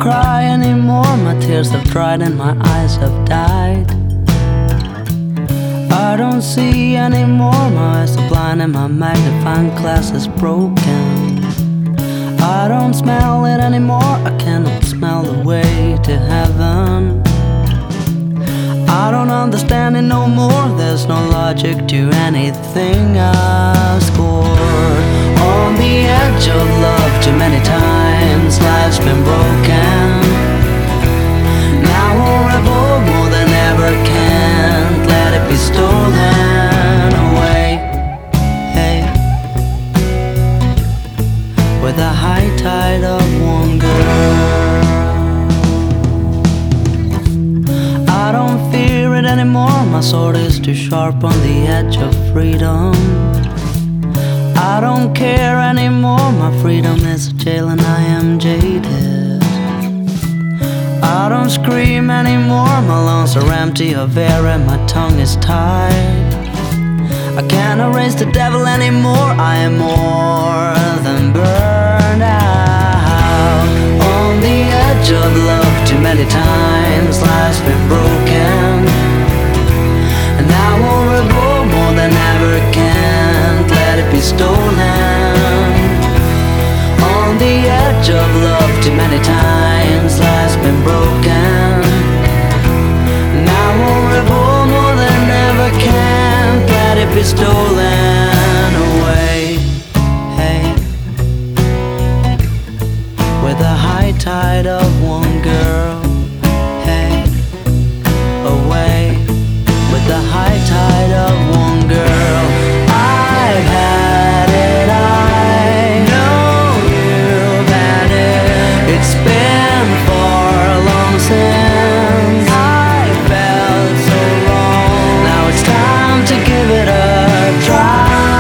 cry anymore. My tears have dried and my eyes have died. I don't see anymore. My eyes are blind and my magnifying glass is broken. I don't smell it anymore. I cannot smell the way to heaven. I don't understand it no more. There's no logic to anything I've scored. On the edge of love too many times, life's been broken. Now I'll rebel more than ever, can't let it be stolen away. Hey, with the high tide of one girl, I don't fear it anymore. My sword is too sharp on the edge of freedom. I don't care anymore. My freedom is a jail and I am jaded. I don't scream anymore. My lungs are empty of air and my tongue is tied. I can't erase the devil anymore. I am more than burned out. On the edge of love too many times, life's been broken. And I won't rebel more than ever, can't let it be stolen. On the edge of love too many times, life's been broken. And I won't rebel more than ever, can't let it be stolen away. Hey, with the high tide of one girl. Hey, away with the high tide of one girl. I've had it, I know you've had it. It's been far long since I felt so wrong. Now it's time to give it a try.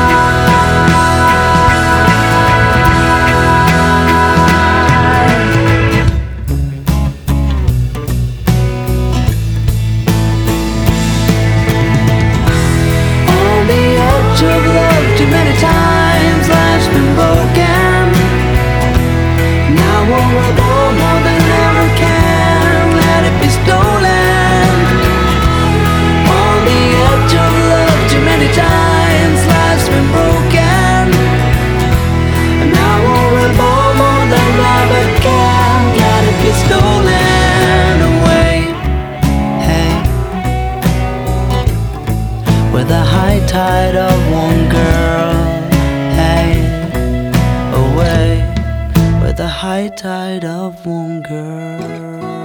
Of love too many times, life's been broken. Now won't rebel more than ever, can let it be stolen. On the edge of love too many times, life's been broken. And I won't rebel more than ever, can let it be stolen away. Hey, with the high tide of one girl. Hey, away with the high tide of one girl.